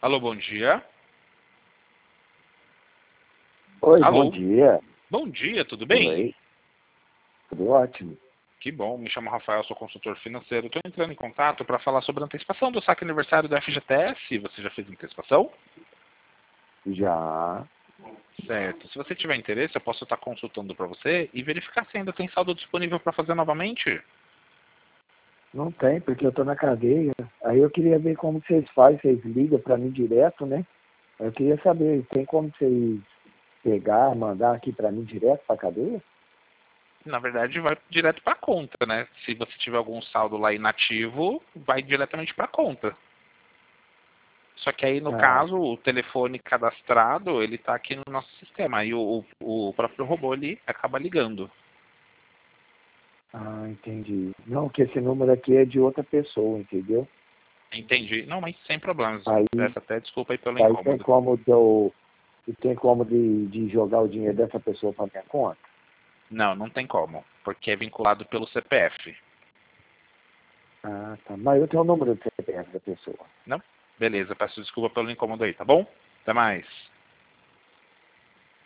Alô, bom dia. Oi, bom Alô. dia. Bom dia, tudo bem? Oi, tudo ótimo. Que bom, me chamo Rafael, sou consultor financeiro. Estou entrando em contato para falar sobre a antecipação do saque aniversário do FGTS. Você já fez antecipação? Já. Certo. Se você tiver interesse, eu posso estar consultando para você e verificar se ainda tem saldo disponível para fazer novamente. Não tem, porque eu tô na cadeia. Aí eu queria ver como vocês fazem, vocês ligam para mim direto, né? Eu queria saber, tem como vocês pegar, mandar aqui para mim direto para cadeia? Na verdade, vai direto para a conta, né? Se você tiver algum saldo lá inativo, vai diretamente para a conta. Só que aí, no Ah, caso, o telefone cadastrado, ele está aqui no nosso sistema. Aí o próprio robô, ele acaba ligando. entendi. Não, que esse número aqui é de outra pessoa, entendeu? Entendi. Não, mas sem problemas. Aí, Peço até desculpa aí pelo aí tem incômodo. como de jogar o dinheiro dessa pessoa para minha conta? Não, não tem como. Porque é vinculado pelo CPF. Ah, tá. Mas eu tenho o número do CPF da pessoa. Não? Beleza, peço desculpa pelo incômodo aí, tá bom? Até mais.